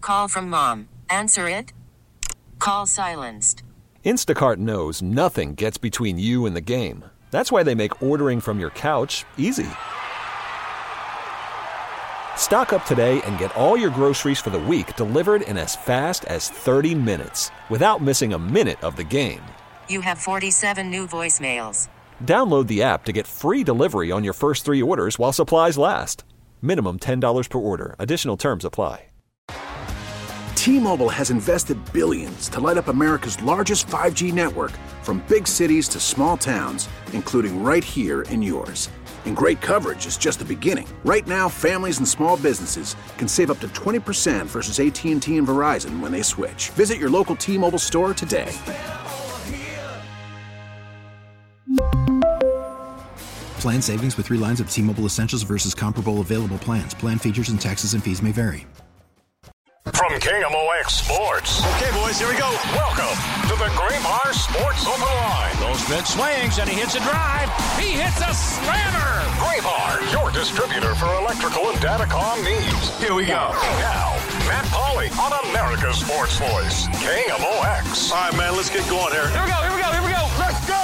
call from mom. Answer it. Call silenced. Instacart knows nothing gets between you and the game. That's why they make ordering from your couch easy. Stock up today and get all your groceries for the week delivered in as fast as 30 minutes without missing a minute of the game. You have 47 new voicemails. Download the app to get free delivery on your first 3 orders while supplies last. Minimum $10 per order. Additional terms apply. T-Mobile has invested billions to light up America's largest 5G network, from big cities to small towns, including right here in yours. And great coverage is just the beginning. Right now, families and small businesses can save up to 20% versus AT&T and Verizon when they switch. Visit your local T-Mobile store today. Plan savings with 3 lines of T-Mobile Essentials versus comparable available plans. Plan features and taxes and fees may vary. From KMOX Sports. Okay, boys, here we go. Welcome to the Graybar Sports Open Line. Goldschmidt swings, and he hits a drive. He hits a slammer. Graybar, your distributor for electrical and datacom needs. Here we go. Now, Matt Pauley on America's Sports Voice, KMOX. All right, man, let's get going here. Here we go. Let's go.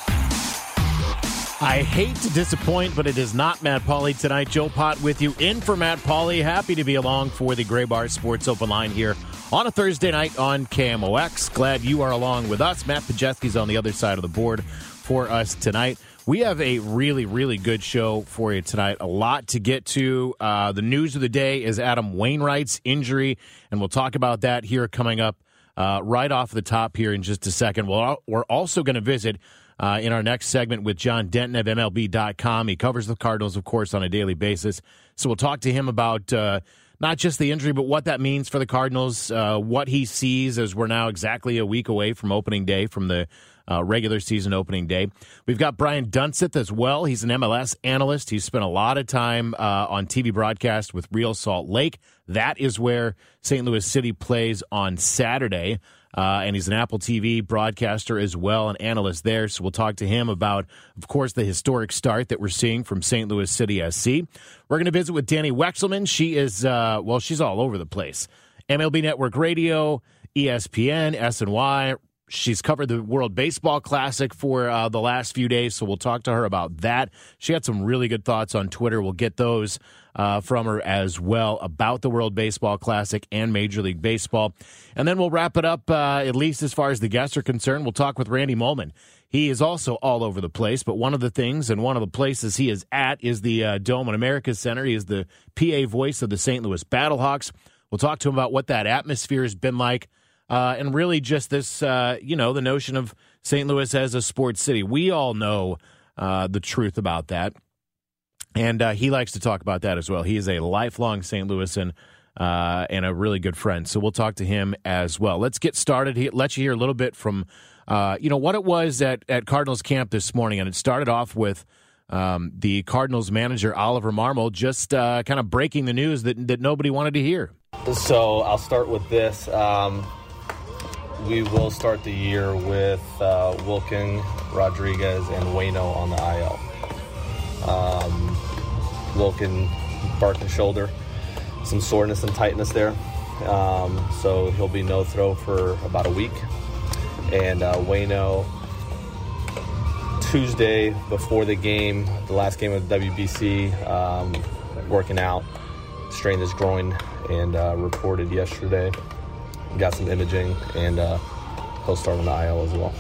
I hate to disappoint, but it is not Matt Pauley tonight. Joe Pott with you, in for Matt Pauley. Happy to be along for the Graybar Sports Open Line here on a Thursday night on KMOX. Glad you are along with us. Matt Pajeski's on the other side of the board for us tonight. We have a really, really good show for you tonight. A lot to get to. The news of the day is Adam Wainwright's injury, and we'll talk about that here coming up right off the top here in just a second. We're also going to visit in our next segment with John Denton of MLB.com. He covers the Cardinals, of course, on a daily basis. So we'll talk to him about not just the injury, but what that means for the Cardinals, what he sees as we're now exactly a week away from opening day, from the regular season opening day. We've got Brian Dunseth as well. He's an MLS analyst. He's spent a lot of time on TV broadcast with Real Salt Lake. That is where St. Louis City plays on Saturday. And he's an Apple TV broadcaster as well, an analyst there. So we'll talk to him about, of course, the historic start that we're seeing from St. Louis City SC. We're going to visit with Danny Wexelman. She is, she's all over the place. MLB Network Radio, ESPN, SNY. She's covered the World Baseball Classic for the last few days, so we'll talk to her about that. She had some really good thoughts on Twitter. We'll get those from her as well about the World Baseball Classic and Major League Baseball. And then we'll wrap it up, at least as far as the guests are concerned. We'll talk with Randy Molman. He is also all over the place, but one of the things and one of the places he is at is the Dome at America Center. He is the PA voice of the St. Louis Battlehawks. We'll talk to him about what that atmosphere has been like. And really just this, the notion of St. Louis as a sports city. We all know the truth about that. And he likes to talk about that as well. He is a lifelong St. Louisan and a really good friend. So we'll talk to him as well. Let's get started. Let you hear a little bit from, what it was at Cardinals camp this morning. And it started off with the Cardinals manager, Oliver Marmol, just kind of breaking the news that nobody wanted to hear. So I'll start with this. We will start the year with Wilkin, Rodriguez, and Waino on the IL. Wilkin, barking shoulder, some soreness and tightness there. So he'll be no throw for about a week. And Waino, Tuesday before the game, the last game of the WBC, working out, strained his groin and reported yesterday. Got some imaging, and he'll start on the IL as well.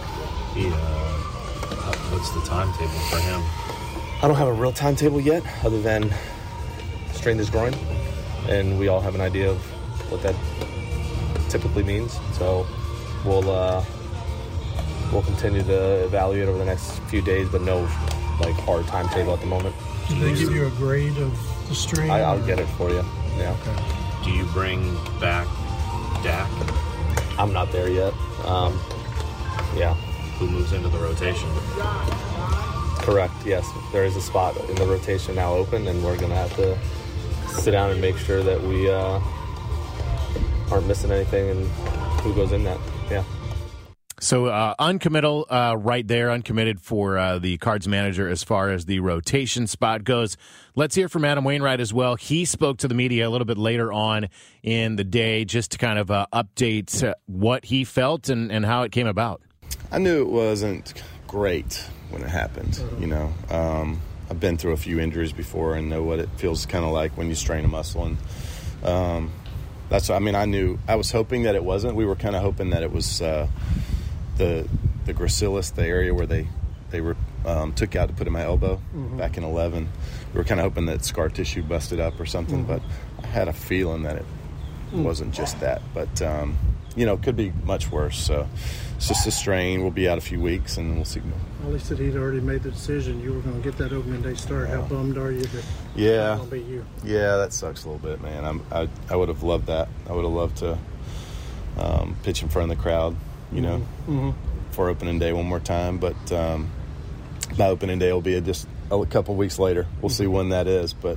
What's the timetable for him? I don't have a real timetable yet, other than strained his groin, and we all have an idea of what that typically means. So we'll continue to evaluate over the next few days, but no hard timetable at the moment. Did they give you a grade of the strain? I'll get it for you. Yeah. Okay. Do you bring back Dak? I'm not there yet. Yeah. Who moves into the rotation? Correct, yes. There is a spot in the rotation now open, and we're going to have to sit down and make sure that we aren't missing anything and who goes in that. Yeah. So uncommittal right there, uncommitted for the Cards manager as far as the rotation spot goes. Let's hear from Adam Wainwright as well. He spoke to the media a little bit later on in the day just to kind of update what he felt and how it came about. I knew it wasn't great when it happened, you know. I've been through a few injuries before and know what it feels kind of like when you strain a muscle. And I was hoping that it wasn't. We were kind of hoping that it was the gracilis, the area where they took out to put in my elbow back in 2011. We were kind of hoping that scar tissue busted up or something, but I had a feeling that it wasn't just that. But, it could be much worse. So it's just a strain. We'll be out a few weeks, and we'll see. Well, he said he'd already made the decision. You were going to get that opening day start. How bummed are you that it's not going to be you? Yeah, that sucks a little bit, man. I would have loved that. I would have loved to pitch in front of the crowd, for opening day one more time. But my opening day will be just a couple weeks later. We'll see when that is. But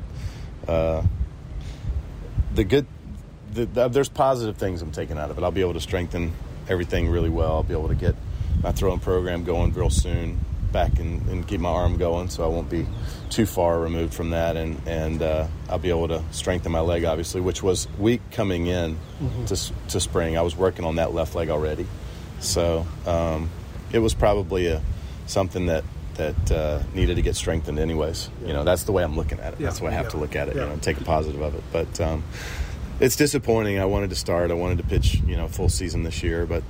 there's positive things I'm taking out of it. I'll be able to strengthen everything really well. I'll be able to get my throwing program going real soon back and keep my arm going, so I won't be too far removed from that. And I'll be able to strengthen my leg, obviously, which was weak coming in to spring. I was working on that left leg already. So it was probably something that needed to get strengthened anyways. That's the way I'm looking at it. That's the way I have to look at it, take a positive of it. But it's disappointing. I wanted to start. I wanted to pitch, full season this year. But,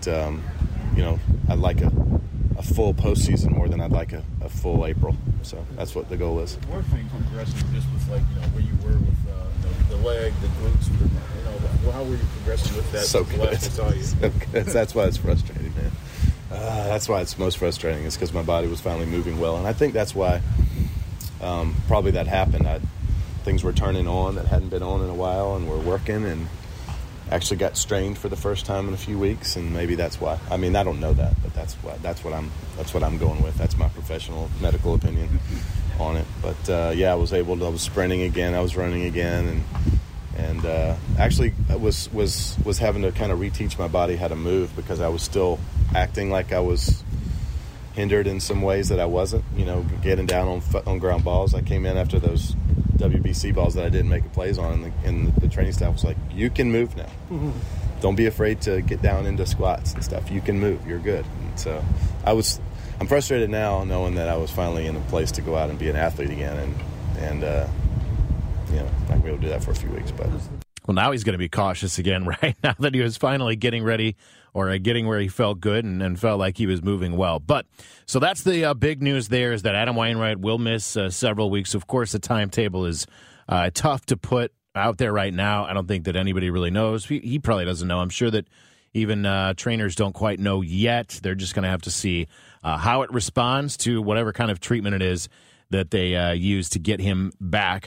I'd like a full postseason more than I'd like a full April. So that's what the goal is. More things progressing just with, where you were with the leg, the glutes, how were you progressing with that? So good. Last I saw you? So good. That's why it's frustrating, man. That's why it's most frustrating, is because my body was finally moving well. And I think that's why probably that happened. Things were turning on that hadn't been on in a while, and we're working, and actually got strained for the first time in a few weeks, and maybe that's why. I mean, I don't know that, but that's what I'm going with. That's my professional medical opinion on it. But I was sprinting again, I was running again, and actually I was having to kind of reteach my body how to move, because I was still acting like I was hindered in some ways that I wasn't. Getting down on ground balls. I came in after those WBC balls that I didn't make plays on, and the training staff was like, you can move now. Don't be afraid to get down into squats and stuff. You can move. You're good. And so I'm frustrated now knowing that I was finally in a place to go out and be an athlete again, and not going to be able to do that for a few weeks. But well, now he's going to be cautious again, right? Now that he was finally getting ready, or getting where he felt good and felt like he was moving well. But so that's the big news there, is that Adam Wainwright will miss several weeks. Of course, the timetable is tough to put out there right now. I don't think that anybody really knows. He probably doesn't know. I'm sure that even trainers don't quite know yet. They're just going to have to see how it responds to whatever kind of treatment it is that they use to get him back.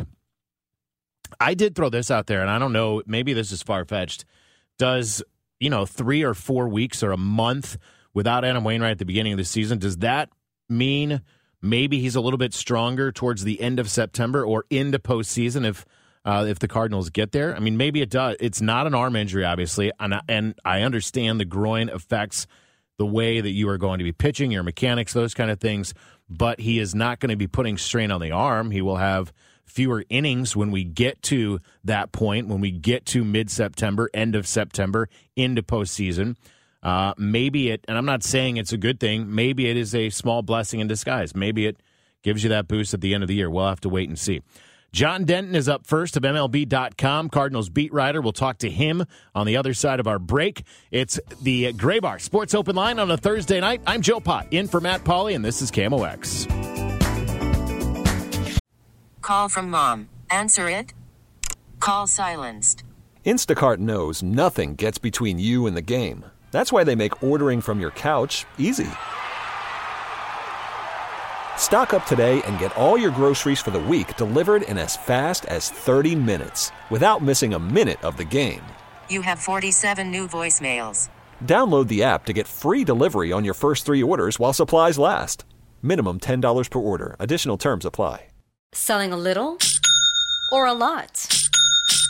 I did throw this out there, and I don't know, maybe this is far-fetched. Does 3 or 4 weeks or a month without Adam Wainwright at the beginning of the season, does that mean maybe he's a little bit stronger towards the end of September or into postseason if the Cardinals get there? I mean, maybe it does. It's not an arm injury, obviously, and I understand the groin affects the way that you are going to be pitching, your mechanics, those kind of things, but he is not going to be putting strain on the arm. He will have fewer innings when we get to that point, when we get to mid-September, end of September, into postseason. Maybe it, and I'm not saying it's a good thing, maybe it is a small blessing in disguise. Maybe it gives you that boost at the end of the year. We'll have to wait and see. John Denton is up first of MLB.com, Cardinals beat writer. We'll talk to him on the other side of our break. It's the Graybar Sports Open Line on a Thursday night. I'm Joe Pott, in for Matt Pauley, and this is KMOX. Call from mom. Answer it. Call silenced. Instacart knows nothing gets between you and the game. That's why they make ordering from your couch easy. Stock up today and get all your groceries for the week delivered in as fast as 30 minutes without missing a minute of the game. You have 47 new voicemails. Download the app to get free delivery on your first 3 orders while supplies last. Minimum $10 per order. Additional terms apply. Selling a little or a lot?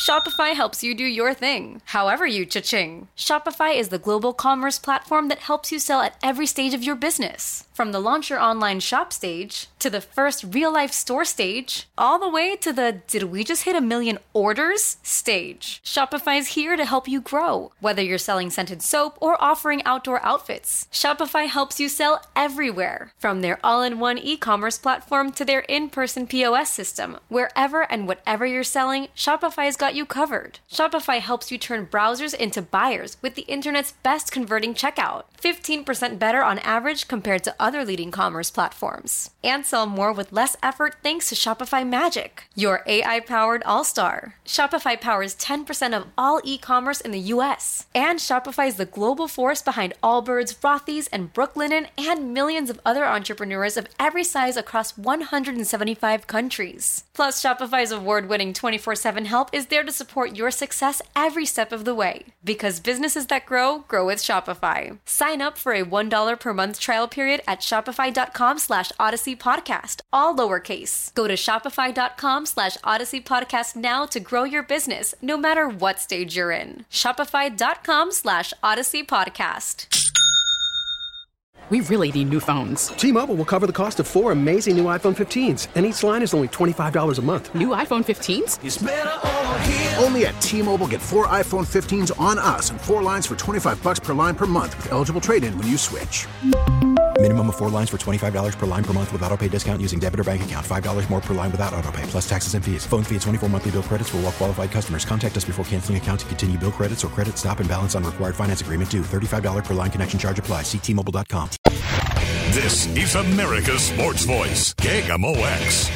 Shopify helps you do your thing, however you cha-ching. Shopify is the global commerce platform that helps you sell at every stage of your business. From the launch your online shop stage, to the first real-life store stage, all the way to the did we just hit 1 million orders stage. Shopify's here to help you grow. Whether you're selling scented soap or offering outdoor outfits, Shopify helps you sell everywhere. From their all-in-one e-commerce platform to their in-person POS system, wherever and whatever you're selling, Shopify's got you covered. Shopify helps you turn browsers into buyers with the internet's best converting checkout. 15% better on average compared to other leading commerce platforms. And sell more with less effort thanks to Shopify Magic, your AI-powered all-star. Shopify powers 10% of all e-commerce in the U.S. And Shopify is the global force behind Allbirds, Rothy's, and Brooklinen, and millions of other entrepreneurs of every size across 175 countries. Plus, Shopify's award-winning 24/7 help is there to support your success every step of the way. Because businesses that grow, grow with Shopify. Sign up for a $1 per month trial period at shopify.com/Odyssey Podcast, all lowercase. Go to shopify.com/Odyssey Podcast now to grow your business, no matter what stage you're in. Shopify.com/Odyssey Podcast. We really need new phones. T-Mobile will cover the cost of 4 amazing new iPhone 15s, and each line is only $25 a month. New iPhone 15s? It's better over here. Only at T-Mobile, get 4 iPhone 15s on us and 4 lines for $25 per line per month with eligible trade-in when you switch. Minimum of 4 lines for $25 per line per month with autopay discount using debit or bank account. $5 more per line without autopay, plus taxes and fees. Phone fee at 24 monthly bill credits for well-qualified customers. Contact us before canceling account to continue bill credits or credit stop and balance on required finance agreement due. $35 per line connection charge applies. See T-Mobile.com. This is America's Sports Voice, KMOX.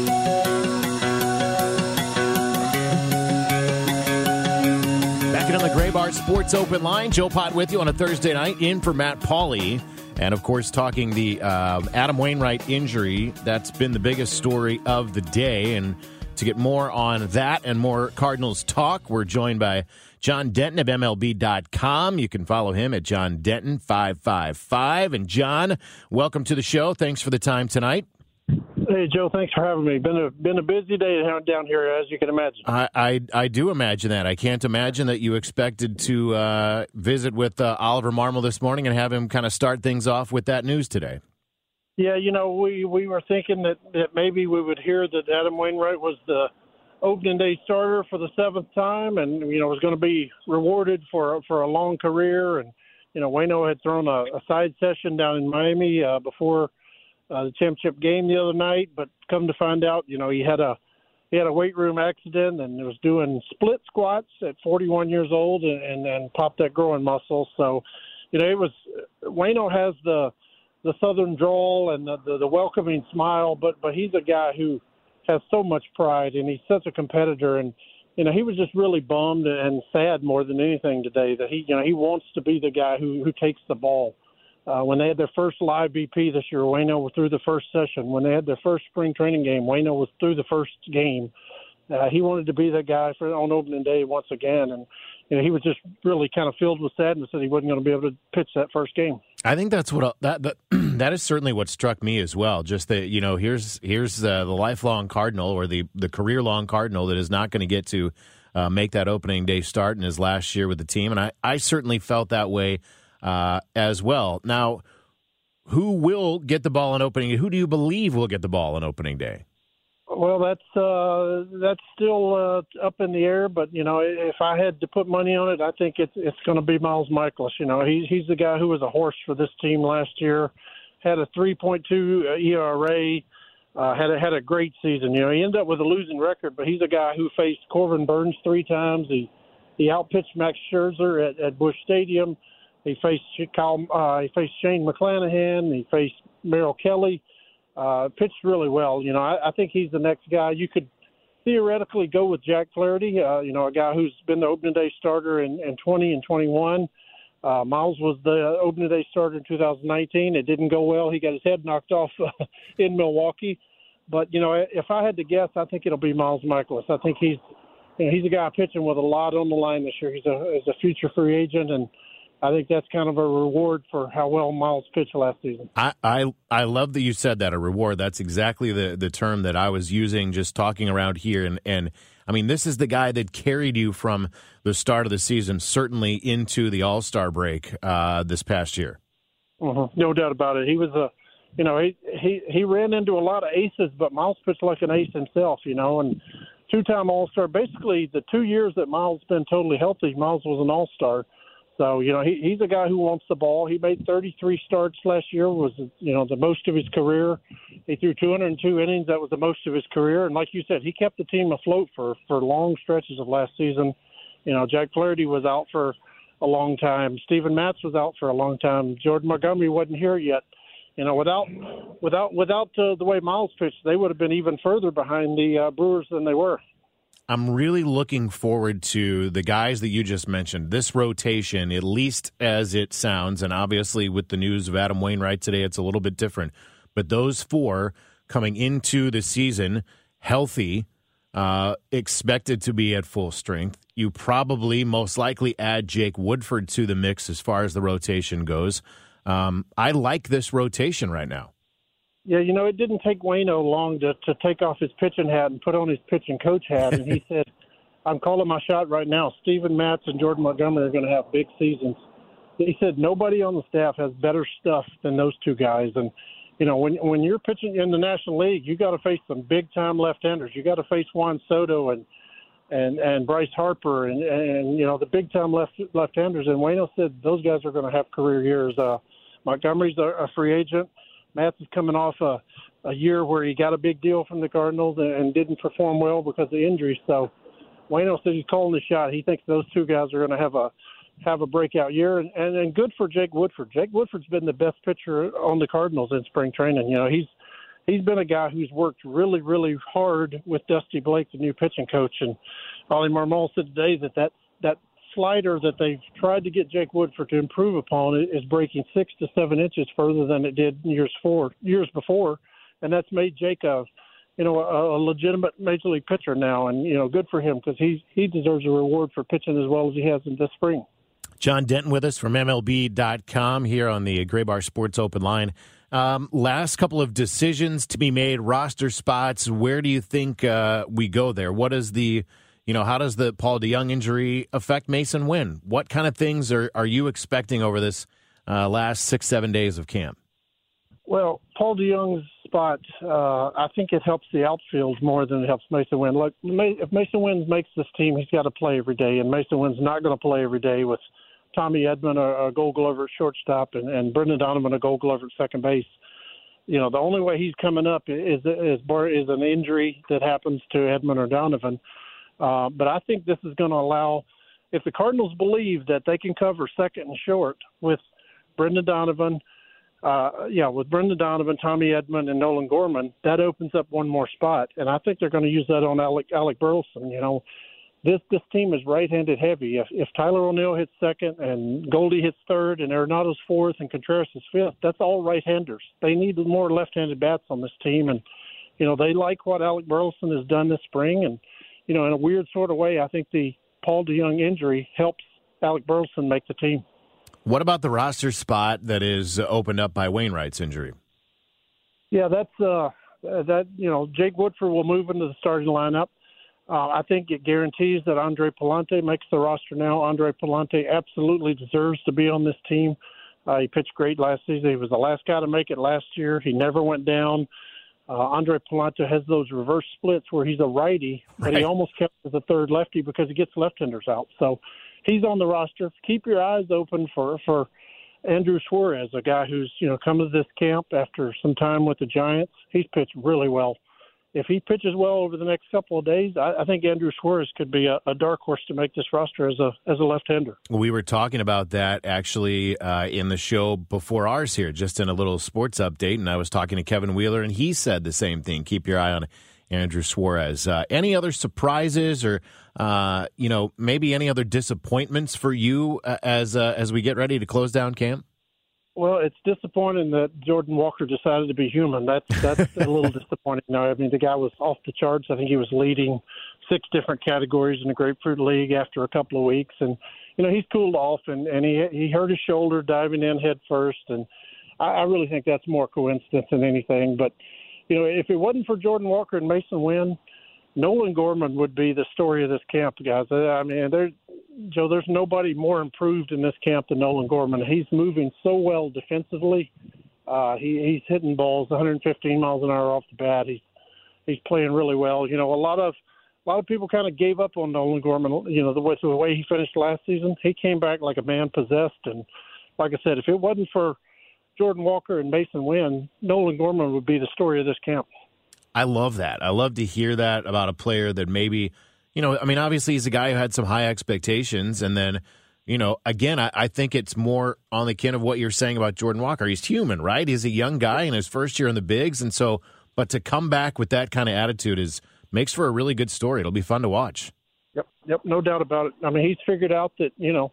Back in on the Gray Bar Sports Open Line. Joe Pott with you on a Thursday night, in for Matt Pauley. And, of course, talking the Adam Wainwright injury. That's been the biggest story of the day. And to get more on that and more Cardinals talk, we're joined by John Denton of MLB.com. You can follow him at John Denton 555. And, John, welcome to the show. Thanks for the time tonight. Hey, Joe, thanks for having me. Been a busy day down here, as you can imagine. I do imagine that. I can't imagine that you expected to visit with Oliver Marmol this morning and have him kind of start things off with that news today. Yeah, you know, we were thinking that maybe we would hear that Adam Wainwright was the opening day starter for the 7th time and, you know, was going to be rewarded for a long career. And, you know, Waino had thrown a side session down in Miami before the championship game the other night, but come to find out, you know, he had a weight room accident and was doing split squats at 41 years old and popped that groin muscle. So, you know, Waino has the Southern drawl and the welcoming smile, but he's a guy who has so much pride and he's such a competitor. And, you know, he was just really bummed and sad more than anything today that he wants to be the guy who takes the ball. When they had their first live BP this year, Waino was through the first session. When they had their first spring training game, Waino was through the first game. He wanted to be that guy on opening day once again. And, you know, he was just really kind of filled with sadness that he wasn't going to be able to pitch that first game. I think that's what that is certainly what struck me as well. Just that, you know, here's the lifelong Cardinal or the career-long Cardinal that is not going to get to make that opening day start in his last year with the team. And I certainly felt that way as well. Now, who will get the ball on opening day? Who do you believe will get the ball on opening day? Well, that's still up in the air. But, you know, if I had to put money on it, I think it's going to be Miles Michaelis. You know, he's the guy who was a horse for this team last year, had a 3.2 ERA, had a great season. You know, he ended up with a losing record, but he's a guy who faced Corbin Burns 3 times. He outpitched Max Scherzer at Busch Stadium. He faced Shane McClanahan. He faced Merrill Kelly. Pitched really well. You know, I think he's the next guy. You could theoretically go with Jack Flaherty, you know, a guy who's been the opening day starter in 20 and 21. Miles was the opening day starter in 2019. It didn't go well. He got his head knocked off in Milwaukee. But, you know, if I had to guess, I think it'll be Miles Michaelis. I think he's a guy pitching with a lot on the line this year. He's a future free agent, and I think that's kind of a reward for how well Miles pitched last season. I love that you said that, a reward. That's exactly the term that I was using just talking around here. And I mean, this is the guy that carried you from the start of the season, certainly into the All-Star break this past year. Mm-hmm. No doubt about it. He was he ran into a lot of aces, but Miles pitched like an ace himself, and two-time All-Star. Basically, the 2 years that Miles has been totally healthy, Miles was an All-Star. So, he's a guy who wants the ball. He made 33 starts last year, was, the most of his career. He threw 202 innings. That was the most of his career. And like you said, he kept the team afloat for long stretches of last season. Jack Flaherty was out for a long time. Steven Matz was out for a long time. Jordan Montgomery wasn't here yet. Without the way Miles pitched, they would have been even further behind the Brewers than they were. I'm really looking forward to the guys that you just mentioned, this rotation, at least as it sounds, and obviously with the news of Adam Wainwright today, it's a little bit different. But those four coming into the season healthy, expected to be at full strength. You probably most likely add Jake Woodford to the mix as far as the rotation goes. I like this rotation right now. Yeah, it didn't take Waino long to take off his pitching hat and put on his pitching coach hat. And he said, I'm calling my shot right now. Steven Matz and Jordan Montgomery are going to have big seasons. He said nobody on the staff has better stuff than those two guys. And, when you're pitching in the National League, you got to face some big-time left-handers. You got to face Juan Soto and Bryce Harper and the big-time left-handers. And Waino said those guys are going to have career years. Montgomery's a free agent. Matz is coming off a year where he got a big deal from the Cardinals and didn't perform well because of injuries. So Waino said he's calling the shot. He thinks those two guys are going to have a breakout year. And good for Jake Woodford. Jake Woodford's been the best pitcher on the Cardinals in spring training. He's been a guy who's worked really, really hard with Dusty Blake, the new pitching coach. And Ollie Marmol said today that slider that they've tried to get Jake Woodford to improve upon is breaking 6 to 7 inches further than it did years before, and that's made Jake a legitimate major league pitcher now, and good for him because he deserves a reward for pitching as well as he has in this spring. John Denton with us from MLB.com here on the Graybar Sports Open Line. Last couple of decisions to be made, roster spots. Where do you think we go there? What is how does the Paul DeJong injury affect Mason Wynn? What kind of things are you expecting over this last 6-7 days of camp? Well, Paul DeJong's spot, I think it helps the outfield more than it helps Mason Wynn. Look, if Mason Wynn makes this team, he's got to play every day, and Mason Wynn's not going to play every day with Tommy Edman, a Gold Glover at shortstop, and Brendan Donovan, a Gold Glover at second base. The only way he's coming up is an injury that happens to Edman or Donovan. But I think this is going to allow, if the Cardinals believe that they can cover second and short with Brendan Donovan, Tommy Edman, and Nolan Gorman, that opens up one more spot. And I think they're going to use that on Alec Burleson. This team is right-handed heavy. If Tyler O'Neill hits second and Goldie hits third and Arenado's fourth and Contreras is fifth, that's all right-handers. They need more left-handed bats on this team. And, they like what Alec Burleson has done this spring. And, in a weird sort of way, I think the Paul DeJong injury helps Alec Burleson make the team. What about the roster spot that is opened up by Wainwright's injury? Yeah, Jake Woodford will move into the starting lineup. I think it guarantees that Andre Pallante makes the roster now. Andre Pallante absolutely deserves to be on this team. He pitched great last season. He was the last guy to make it last year. He never went down. Andre Pallante has those reverse splits where he's a righty, but he almost kept as a third lefty because he gets left-handers out. So he's on the roster. Keep your eyes open for Andrew Suarez, a guy who's come to this camp after some time with the Giants. He's pitched really well. If he pitches well over the next couple of days, I think Andrew Suarez could be a dark horse to make this roster as a left-hander. We were talking about that actually in the show before ours here, just in a little sports update, and I was talking to Kevin Wheeler, and he said the same thing. Keep your eye on Andrew Suarez. Any other surprises or maybe any other disappointments for you as we get ready to close down camp? Well, it's disappointing that Jordan Walker decided to be human. That's a little disappointing. No, I mean, the guy was off the charts. I think he was leading 6 different categories in the Grapefruit League after a couple of weeks. And, he's cooled off, and he hurt his shoulder diving in head first, and I really think that's more coincidence than anything. But, if it wasn't for Jordan Walker and Mason Wynn, Nolan Gorman would be the story of this camp, guys. I mean, there's nobody more improved in this camp than Nolan Gorman. He's moving so well defensively. He's hitting balls 115 miles an hour off the bat. He's playing really well. A lot of people kind of gave up on Nolan Gorman. The way he finished last season, he came back like a man possessed. And like I said, if it wasn't for Jordan Walker and Mason Wynn, Nolan Gorman would be the story of this camp. I love that. I love to hear that about a player that maybe, obviously he's a guy who had some high expectations. And then, again, I think it's more on the kin of what you're saying about Jordan Walker. He's human, right? He's a young guy in his first year in the bigs. And so, but to come back with that kind of attitude makes for a really good story. It'll be fun to watch. Yep, no doubt about it. I mean, he's figured out that,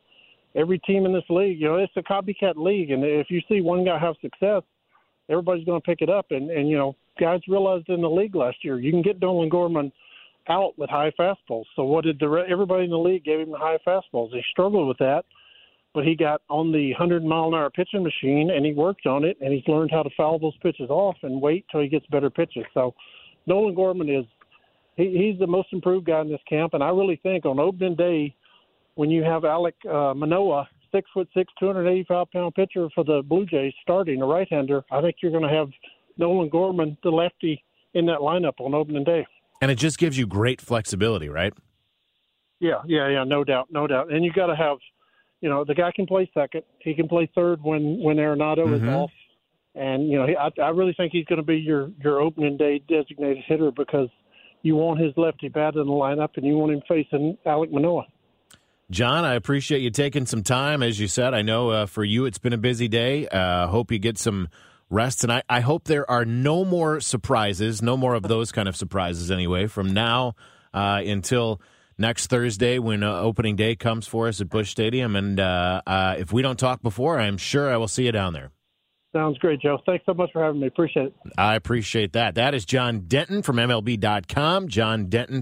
every team in this league, it's a copycat league. And if you see one guy have success, everybody's going to pick it up. And guys realized in the league last year, you can get Nolan Gorman out with high fastballs. So what did everybody in the league gave him the high fastballs? He struggled with that, but he got on the 100-mile-an-hour pitching machine, and he worked on it, and he's learned how to foul those pitches off and wait till he gets better pitches. So Nolan Gorman he's the most improved guy in this camp, and I really think on opening day, when you have Alek Manoah, 6'6", 285-pound pitcher for the Blue Jays starting, a right-hander, I think you're going to have Nolan Gorman, the lefty, in that lineup on opening day. And it just gives you great flexibility, right? Yeah, no doubt. And you got to have, the guy can play second. He can play third when Arenado is off. And, I really think he's going to be your opening day designated hitter because you want his lefty bat in the lineup and you want him facing Alek Manoah. John, I appreciate you taking some time. As you said, I know for you it's been a busy day. Hope you get some rest tonight. I hope there are no more surprises, no more of those kind of surprises anyway, from now until next Thursday when opening day comes for us at Busch Stadium. And if we don't talk before, I'm sure I will see you down there. Sounds great, Joe. Thanks so much for having me. Appreciate it. I appreciate that. That is John Denton from MLB.com. John Denton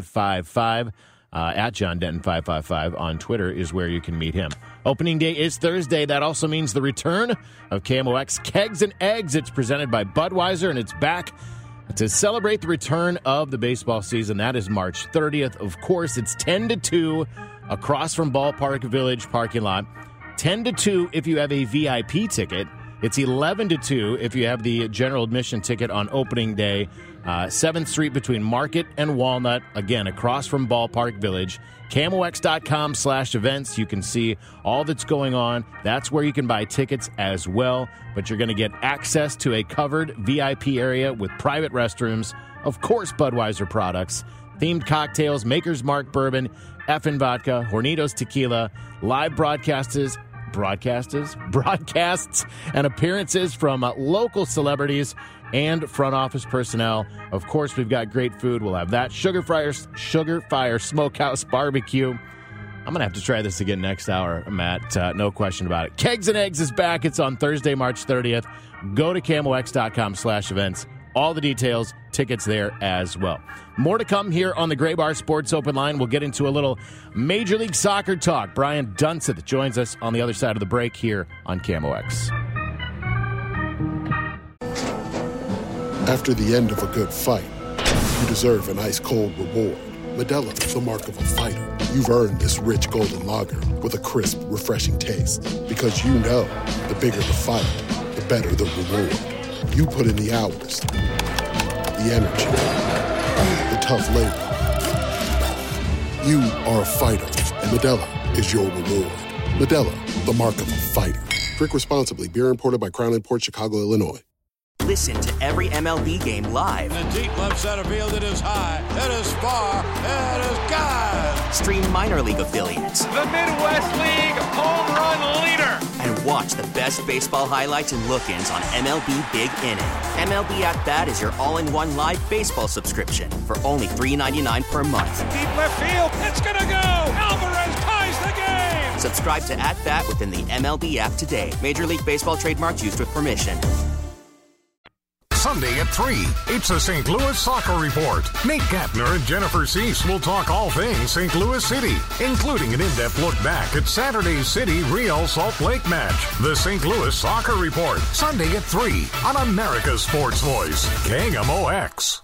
555. At John Denton 555 on Twitter is where you can meet him. Opening day is Thursday. That also means the return of KMOX Kegs and Eggs. It's presented by Budweiser, and it's back to celebrate the return of the baseball season. That is March 30th. Of course, it's 10 to 2 across from Ballpark Village parking lot. 10 to 2 if you have a VIP ticket. It's 11 to 2 if you have the general admission ticket on opening day. 7th Street between Market and Walnut, again, across from Ballpark Village. KMOX.com/events. You can see all that's going on. That's where you can buy tickets as well. But you're going to get access to a covered VIP area with private restrooms, of course, Budweiser products, themed cocktails, Maker's Mark Bourbon, Effin' Vodka, Hornitos Tequila, live broadcasts, and appearances from local celebrities and front office personnel. Of course, we've got great food. We'll have that. Sugar Fire Smokehouse Barbecue. I'm going to have to try this again next hour, Matt. No question about it. Kegs and Eggs is back. It's on Thursday, March 30th. Go to KMOX.com/events. All the details, tickets there as well. More to come here on the Gray Bar Sports Open Line. We'll get into a little Major League Soccer talk. Brian Dunseth joins us on the other side of the break here on KMOX. After the end of a good fight, you deserve an ice-cold reward. Modelo is the mark of a fighter. You've earned this rich golden lager with a crisp, refreshing taste. Because you know, the bigger the fight, the better the reward. You put in the hours, the energy, the tough labor. You are a fighter, and Modelo is your reward. Modelo, the mark of a fighter. Drink responsibly. Beer imported by Crown Imports, Chicago, Illinois. Listen to every MLB game live. In the deep left center field, it is high, it is far, it is gone. Stream minor league affiliates. The Midwest League home run leader. And watch the best baseball highlights and look-ins on MLB Big Inning. MLB At Bat is your all-in-one live baseball subscription for only $3.99 per month. Deep left field, it's gonna go. Alvarez ties the game. Subscribe to At Bat within the MLB app today. Major League Baseball trademarks used with permission. Sunday at 3. It's the St. Louis Soccer Report. Nate Kapner and Jennifer Cease will talk all things St. Louis City, including an in-depth look back at Saturday's City Real Salt Lake match. The St. Louis Soccer Report, Sunday at 3 on America's Sports Voice, KMOX.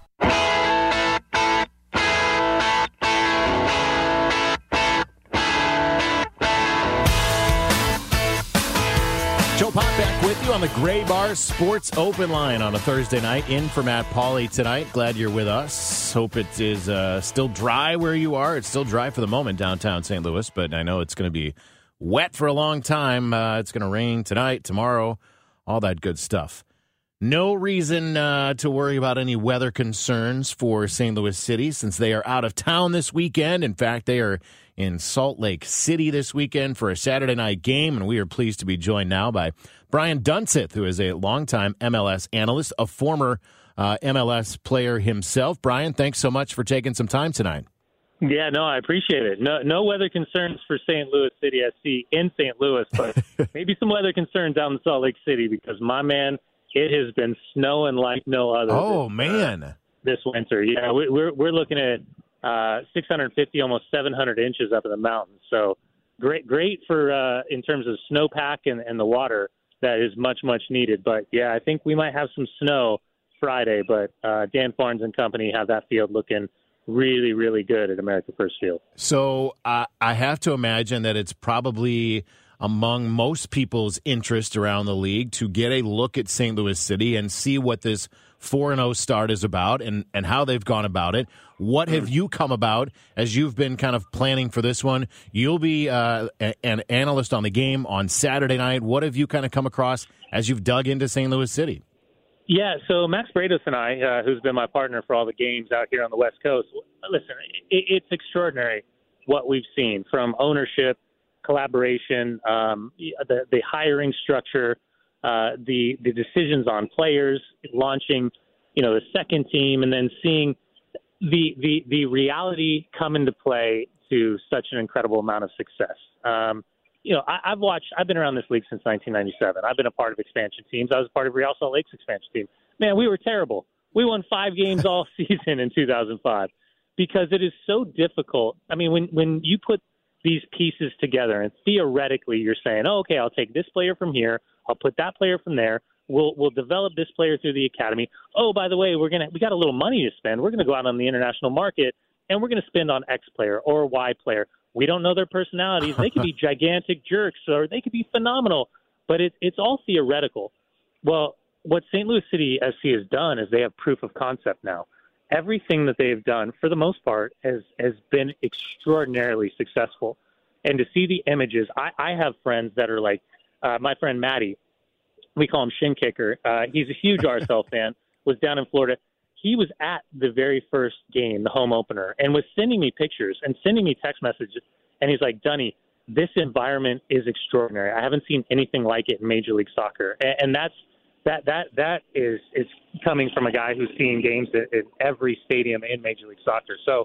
Joe Pop back with you on the Gray Bar Sports Open Line on a Thursday night. In for Matt Pauley tonight. Glad you're with us. Hope it is still dry where you are. It's still dry for the moment downtown St. Louis, but I know it's going to be wet for a long time. It's going to rain tonight, tomorrow, all that good stuff. No reason to worry about any weather concerns for St. Louis City since they are out of town this weekend. In fact, they are in Salt Lake City this weekend for a Saturday night game, and we are pleased to be joined now by Brian Dunseth, who is a longtime MLS analyst, a former MLS player himself. Brian, thanks so much for taking some time tonight. Yeah, no, I appreciate it. No weather concerns for St. Louis City SC in St. Louis, but maybe some weather concerns out in Salt Lake City because, my man, it has been snowing like no other. Oh, man. This winter. Yeah, we're looking at 650, almost 700 inches up in the mountains. So great for in terms of snowpack and the water that is much needed. But yeah, I think we might have some snow Friday. But Dan Farnes and company have that field looking really good at America First Field. So I have to imagine that it's probably among most people's interest around the league to get a look at St. Louis City and see what this 4-0 start is about and how they've gone about it. What have you come about as you've been kind of planning for this one? You'll be an analyst on the game on Saturday night. What have you kind of come across as you've dug into St. Louis City? Yeah, so Max Bretos and I, who's been my partner for all the games out here on the West Coast, listen, it's extraordinary what we've seen from ownership, collaboration, the hiring structure, the decisions on players, launching, the second team, and then seeing the reality come into play to such an incredible amount of success. I've been around this league since 1997. I've been a part of expansion teams. I was part of Real Salt Lake's expansion team. Man, we were terrible. We won 5 games all season in 2005 because it is so difficult. I mean, when you put these pieces together and theoretically you're saying, oh, okay, I'll take this player from here. I'll put that player from there. We'll develop this player through the academy. Oh, by the way, we got a little money to spend. We're going to go out on the international market and we're going to spend on X player or Y player. We don't know their personalities. They could be gigantic jerks or they could be phenomenal, but it's all theoretical. Well, what St. Louis City SC has done is they have proof of concept now. Everything that they've done, for the most part, has been extraordinarily successful. And to see the images, I have friends that are like my friend Matty. We call him Shin Kicker. He's a huge RSL fan, was down in Florida. He was at the very first game, the home opener, and was sending me pictures and sending me text messages. And he's like, Dunny, this environment is extraordinary. I haven't seen anything like it in Major League Soccer. And that is coming from a guy who's seen games at every stadium in Major League Soccer. So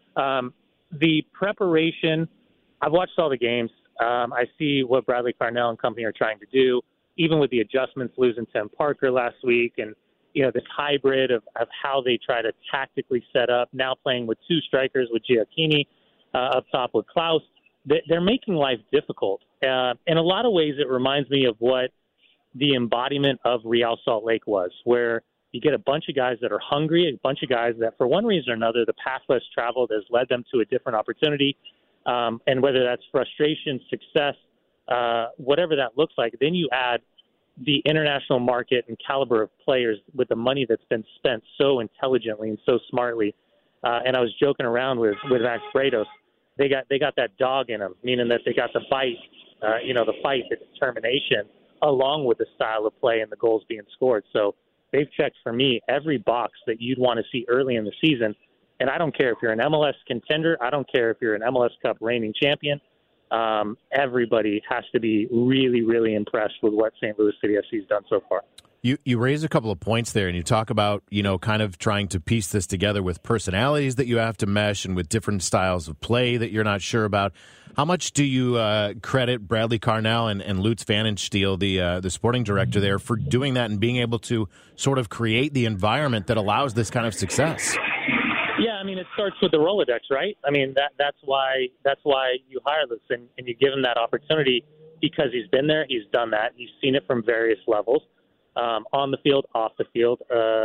the preparation, I've watched all the games. I see what Bradley Carnell and company are trying to do, even with the adjustments, losing Tim Parker last week, and this hybrid of how they try to tactically set up, now playing with 2 strikers with Giacchini up top with Klaus. They're making life difficult. In a lot of ways, it reminds me of what the embodiment of Real Salt Lake was, where you get a bunch of guys that are hungry, a bunch of guys that, for one reason or another, the path less traveled has led them to a different opportunity. And whether that's frustration, success, whatever that looks like, then you add the international market and caliber of players with the money that's been spent so intelligently and so smartly. And I was joking around with Max Bretos. They got that dog in them, meaning that they got the bite, the fight, the determination, along with the style of play and the goals being scored. So they've checked for me every box that you'd want to see early in the season. And I don't care if you're an MLS contender. I don't care if you're an MLS Cup reigning champion. Everybody has to be really, really impressed with what St. Louis City SC has done so far. You raise a couple of points there, and you talk about, kind of trying to piece this together with personalities that you have to mesh and with different styles of play that you're not sure about. How much do you credit Bradley Carnell and Lutz Pfannenstiel, the sporting director there, for doing that and being able to sort of create the environment that allows this kind of success? Yeah, I mean, it starts with the Rolodex, right? I mean, that's why you hire Lutz and you give him that opportunity because he's been there, he's done that, he's seen it from various levels. On the field, off the field,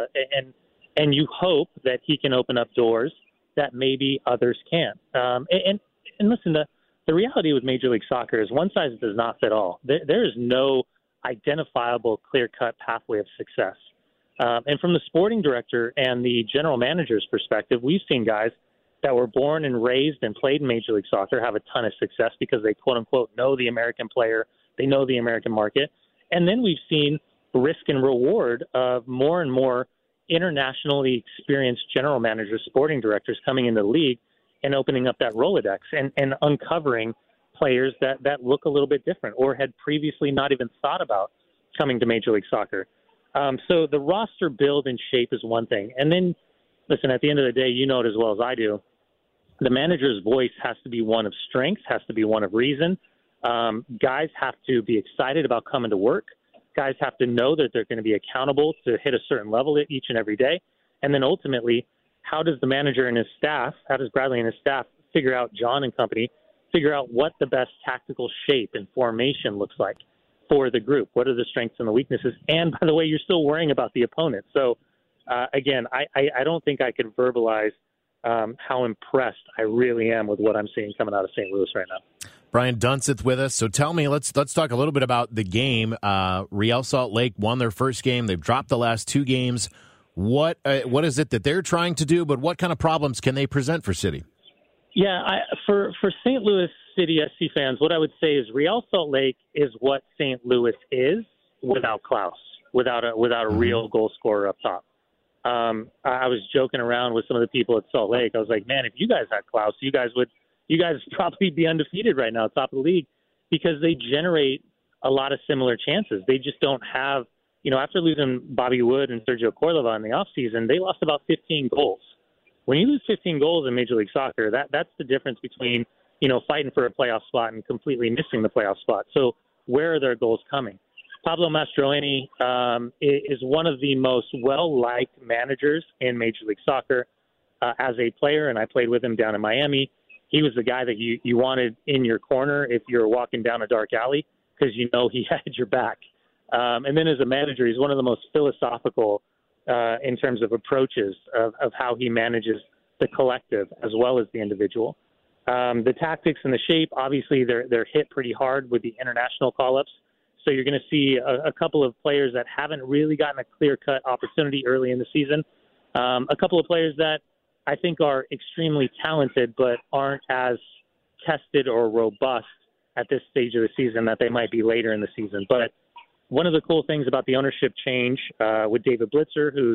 and you hope that he can open up doors that maybe others can't. And listen, the reality with Major League Soccer is one size does not fit all. There is no identifiable, clear-cut pathway of success. And from the sporting director and the general manager's perspective, we've seen guys that were born and raised and played in Major League Soccer have a ton of success because they, quote-unquote, know the American player, they know the American market. And then we've seen risk and reward of more and more internationally experienced general managers, sporting directors coming into the league and opening up that Rolodex and uncovering players that look a little bit different or had previously not even thought about coming to Major League Soccer. So the roster build and shape is one thing. And then, listen, at the end of the day, you know it as well as I do, the manager's voice has to be one of strength, has to be one of reason. Guys have to be excited about coming to work. Guys have to know that they're going to be accountable to hit a certain level each and every day. And then ultimately, how does the manager and his staff, how does Bradley and his staff figure out, John and company, figure out what the best tactical shape and formation looks like for the group? What are the strengths and the weaknesses? And by the way, you're still worrying about the opponent. So again, I don't think I can verbalize how impressed I really am with what I'm seeing coming out of St. Louis right now. Brian Dunseth with us. So tell me, let's talk a little bit about the game. Real Salt Lake won their first game. They've dropped the last two games. What is it that they're trying to do, but what kind of problems can they present for City? Yeah, for St. Louis City SC fans, what I would say is Real Salt Lake is what St. Louis is without Klaus, without a real goal scorer up top. I was joking around with some of the people at Salt Lake. I was like, man, if you guys had Klaus, you guys would probably be undefeated right now, top of the league, because they generate a lot of similar chances. They just don't have, after losing Bobby Wood and Sergio Cordova in the offseason, they lost about 15 goals. When you lose 15 goals in Major League Soccer, that's the difference between, fighting for a playoff spot and completely missing the playoff spot. So where are their goals coming? Pablo Mastroeni is one of the most well-liked managers in Major League Soccer as a player, and I played with him down in Miami. He was the guy that you wanted in your corner if you're walking down a dark alley because he had your back. And then as a manager, he's one of the most philosophical in terms of approaches of how he manages the collective as well as the individual. The tactics and the shape, obviously, they're hit pretty hard with the international call-ups. So you're going to see a couple of players that haven't really gotten a clear-cut opportunity early in the season. A couple of players that I think are extremely talented but aren't as tested or robust at this stage of the season that they might be later in the season. But one of the cool things about the ownership change with David Blitzer, who's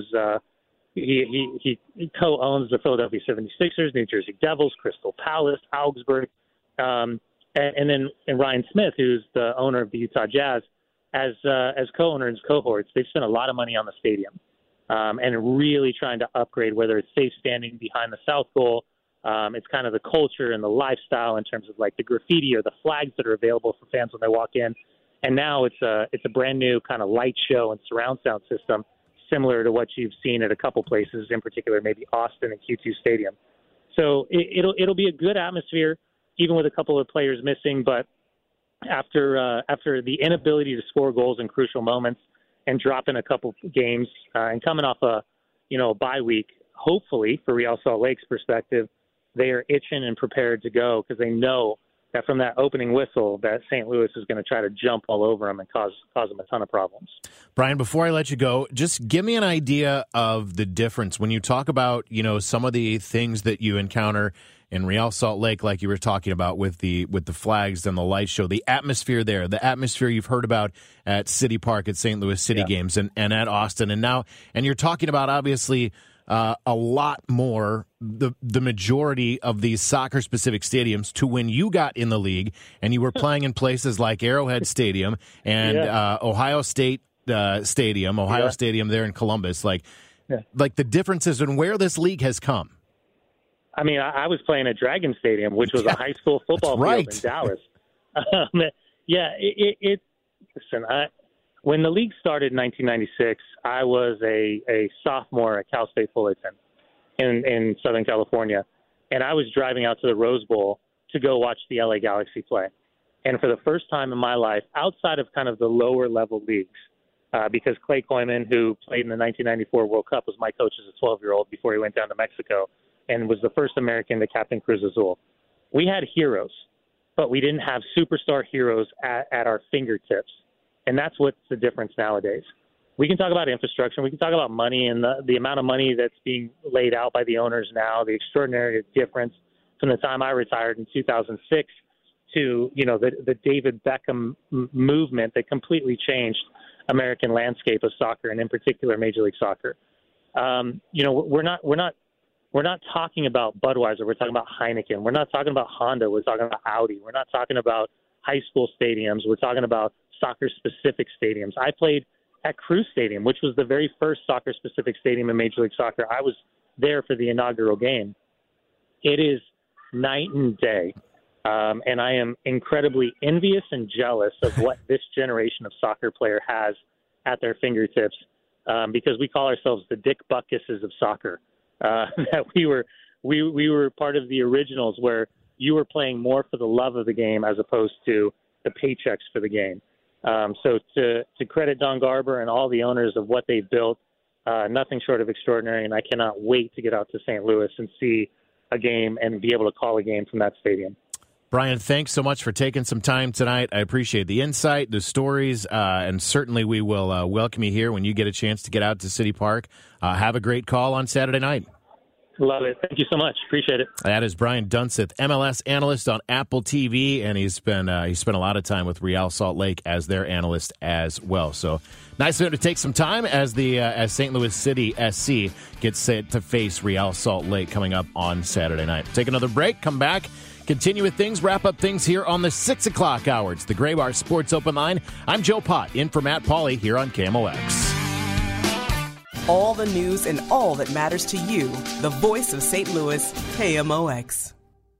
he co-owns the Philadelphia 76ers, New Jersey Devils, Crystal Palace, Augsburg, and then Ryan Smith, who's the owner of the Utah Jazz, as co-owner and cohorts, they've spent a lot of money on the stadium. And really trying to upgrade, whether it's safe standing behind the South Goal. It's kind of the culture and the lifestyle in terms of like the graffiti or the flags that are available for fans when they walk in. And now it's a brand new kind of light show and surround sound system, similar to what you've seen at a couple places, in particular maybe Austin and Q2 Stadium. So it'll be a good atmosphere, even with a couple of players missing. But after the inability to score goals in crucial moments, and dropping a couple games and coming off a bye week, hopefully, for Real Salt Lake's perspective, they are itching and prepared to go because they know that from that opening whistle that St. Louis is going to try to jump all over them and cause them a ton of problems. Brian, before I let you go, just give me an idea of the difference when you talk about, some of the things that you encounter in Real Salt Lake, like you were talking about with the flags and the light show, the atmosphere there, the atmosphere you've heard about at City Park at St. Louis City games and at Austin. And you're talking about, obviously, a lot more, the majority of these soccer-specific stadiums to when you got in the league and you were playing in places like Arrowhead Stadium and Ohio State Stadium, Ohio Stadium there in Columbus. Like the differences in where this league has come. I mean, I was playing at Dragon Stadium, which was a high school football field in Dallas. Listen, when the league started in 1996, I was a sophomore at Cal State Fullerton in Southern California, and I was driving out to the Rose Bowl to go watch the LA Galaxy play. And for the first time in my life, outside of kind of the lower level leagues, because Clay Koyman, who played in the 1994 World Cup, was my coach as a 12-year-old before he went down to Mexico and was the first American to captain Cruz Azul. We had heroes, but we didn't have superstar heroes at our fingertips. And that's what's the difference nowadays. We can talk about infrastructure. We can talk about money and the amount of money that's being laid out by the owners now, the extraordinary difference from the time I retired in 2006 to, the David Beckham movement that completely changed American landscape of soccer, and in particular Major League Soccer. We're not talking about Budweiser. We're talking about Heineken. We're not talking about Honda. We're talking about Audi. We're not talking about high school stadiums. We're talking about soccer-specific stadiums. I played at Cruz Stadium, which was the very first soccer-specific stadium in Major League Soccer. I was there for the inaugural game. It is night and day, and I am incredibly envious and jealous of what this generation of soccer player has at their fingertips, because we call ourselves the Dick Butkuses of soccer. That we were part of the originals where you were playing more for the love of the game as opposed to the paychecks for the game. So to credit Don Garber and all the owners of what they've built, nothing short of extraordinary, and I cannot wait to get out to St. Louis and see a game and be able to call a game from that stadium. Brian, thanks so much for taking some time tonight. I appreciate the insight, the stories, and certainly we will welcome you here when you get a chance to get out to City Park. Have a great call on Saturday night. Love it. Thank you so much. Appreciate it. That is Brian Dunseth, MLS analyst on Apple TV, and he spent a lot of time with Real Salt Lake as their analyst as well. So nice of him to take some time as St. Louis City SC gets set to face Real Salt Lake coming up on Saturday night. Take another break, come back, continue with things, wrap up things here on the 6 o'clock hour. It's the Graybar Sports Open Line. I'm Joe Pott, in for Matt Pauley here on KMOX. All the news and all that matters to you. The voice of St. Louis, KMOX.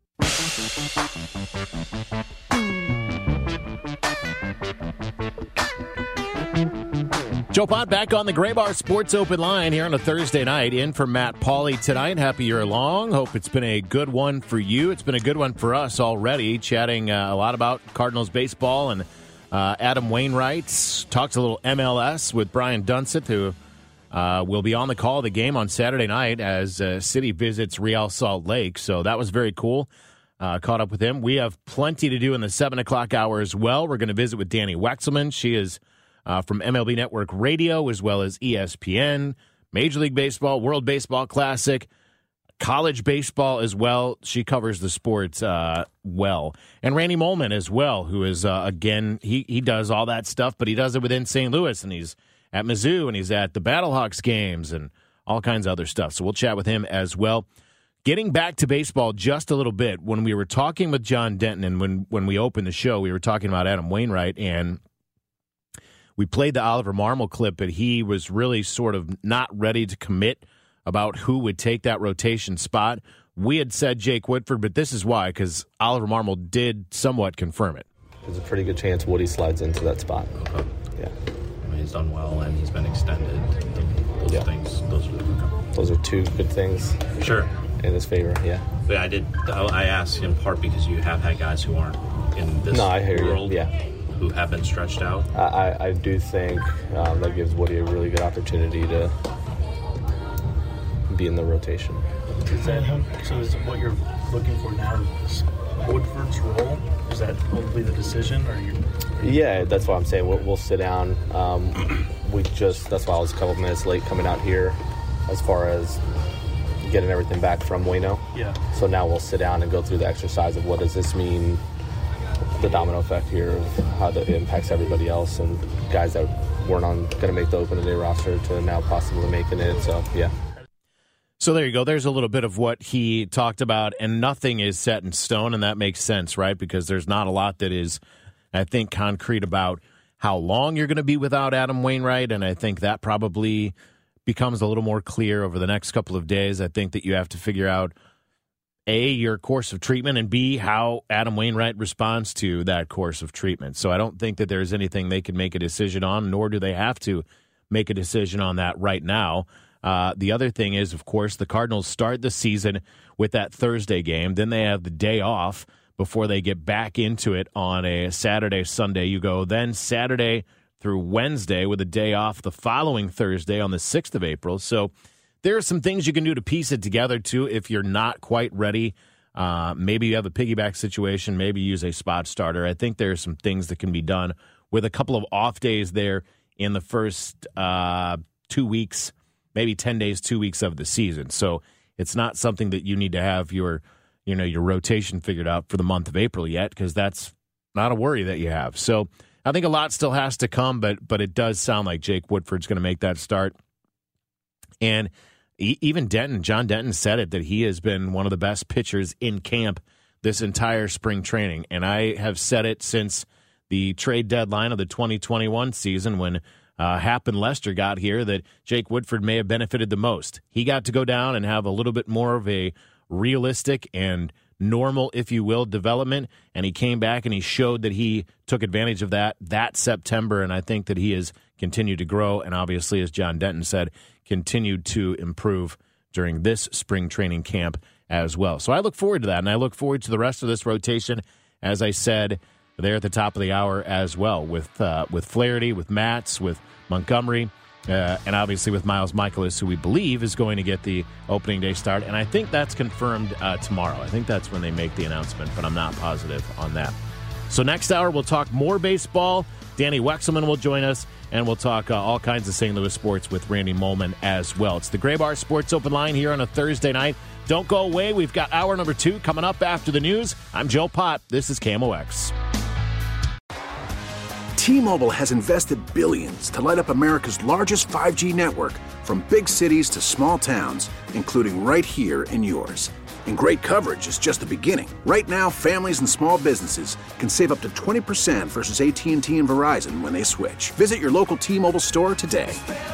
Joe Pott back on the Graybar Sports Open Line here on a Thursday night. In for Matt Pauley tonight. Happy you're along. Hope it's been a good one for you. It's been a good one for us already, chatting a lot about Cardinals baseball and Adam Wainwright. Talked a little MLS with Brian Dunseth, who will be on the call of the game on Saturday night as City visits Real Salt Lake. So that was very cool. Caught up with him. We have plenty to do in the 7 o'clock hour as well. We're going to visit with Danny Wexelman. She is from MLB Network Radio as well as ESPN, Major League Baseball, World Baseball Classic, college baseball as well. She covers the sports well. And Randy Molman as well, who is, again, he does all that stuff, but he does it within St. Louis, and he's at Mizzou, and he's at the Battlehawks games and all kinds of other stuff. So we'll chat with him as well. Getting back to baseball just a little bit, when we were talking with John Denton and when we opened the show, we were talking about Adam Wainwright, and we played the Oliver Marmol clip, but he was really sort of not ready to commit about who would take that rotation spot. We had said Jake Woodford, but this is why, because Oliver Marmol did somewhat confirm it. There's a pretty good chance Woody slides into that spot. Okay. Yeah. I mean, he's done well, and he's been extended. Those things, those are two good things. Sure. In his favor, yeah. But I asked in part because you have had guys who aren't in this world, who have been stretched out. I do think that gives Woody a really good opportunity to be in the rotation. Is that him? So is what you're looking for now is Woodford's role? Is that probably the decision, or you? Yeah, that's what I'm saying. We'll sit down. That's why I was a couple minutes late coming out here, as far as getting everything back from Waino. Yeah. So now we'll sit down and go through the exercise of what does this mean, the domino effect here, of how that impacts everybody else, and guys that weren't going to make the opening day roster to now possibly making it. So, yeah. So there you go. There's a little bit of what he talked about, and nothing is set in stone, and that makes sense, right? Because there's not a lot that is, I think, concrete about how long you're going to be without Adam Wainwright, and I think that probably becomes a little more clear over the next couple of days. I think that you have to figure out, A, your course of treatment, and B, how Adam Wainwright responds to that course of treatment. So I don't think that there's anything they can make a decision on, nor do they have to make a decision on that right now. The other thing is, of course, the Cardinals start the season with that Thursday game. Then they have the day off before they get back into it on a Saturday, Sunday. You go then Saturday through Wednesday with a day off the following Thursday on the 6th of April. So there are some things you can do to piece it together, too, if you're not quite ready. Maybe you have a piggyback situation. Maybe use a spot starter. I think there are some things that can be done with a couple of off days there in the first 2 weeks, maybe 10 days, 2 weeks of the season. So it's not something that you need to have your rotation figured out for the month of April yet, because that's not a worry that you have. So I think a lot still has to come, but it does sound like Jake Woodford's going to make that start. And even John Denton said it, that he has been one of the best pitchers in camp this entire spring training. And I have said it since the trade deadline of the 2021 season when Happ and Lester got here, that Jake Woodford may have benefited the most. He got to go down and have a little bit more of a realistic and normal, if you will, development, and he came back and he showed that he took advantage of that September, and I think that he has continued to grow, and obviously, as John Denton said, continued to improve during this spring training camp as well. So I look forward to that, and I look forward to the rest of this rotation, as I said there at the top of the hour as well, with Flaherty, with Matz, with Montgomery, and obviously with Miles Michaelis, who we believe is going to get the opening day start. And I think that's confirmed tomorrow. I think that's when they make the announcement, but I'm not positive on that. So next hour, we'll talk more baseball. Danny Wexelman will join us, and we'll talk all kinds of St. Louis sports with Randy Molman as well. It's the Graybar Sports Open Line here on a Thursday night. Don't go away. We've got hour number 2 coming up after the news. I'm Joe Pott. This is KMOX. T-Mobile has invested billions to light up America's largest 5G network, from big cities to small towns, including right here in yours. And great coverage is just the beginning. Right now, families and small businesses can save up to 20% versus AT&T and Verizon when they switch. Visit your local T-Mobile store today.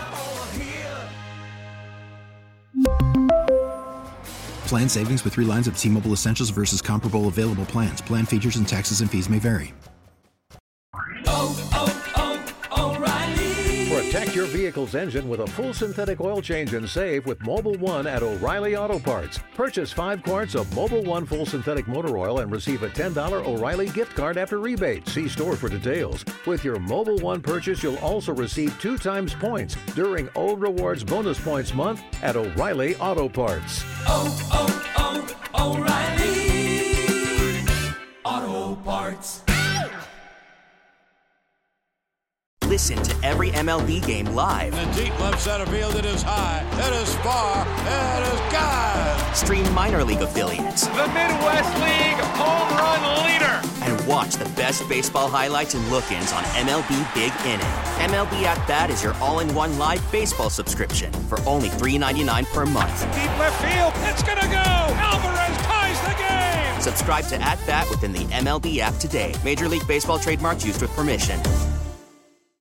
Plan savings with 3 lines of T-Mobile Essentials versus comparable available plans. Plan features and taxes and fees may vary. Protect your vehicle's engine with a full synthetic oil change and save with Mobil 1 at O'Reilly Auto Parts. Purchase 5 quarts of Mobil 1 full synthetic motor oil and receive a $10 O'Reilly gift card after rebate. See store for details. With your Mobil 1 purchase, you'll also receive 2 times points during O Rewards Bonus Points Month at O'Reilly Auto Parts. O'Reilly Auto Parts. Listen to every MLB game live. In the deep left center field, it is high, it is far, it is gone. Stream minor league affiliates. The Midwest League home run leader. And watch the best baseball highlights and look-ins on MLB Big Inning. MLB At Bat is your all-in-one live baseball subscription for only $3.99 per month. Deep left field, it's gonna go. Alvarez ties the game. Subscribe to At Bat within the MLB app today. Major League Baseball trademarks used with permission.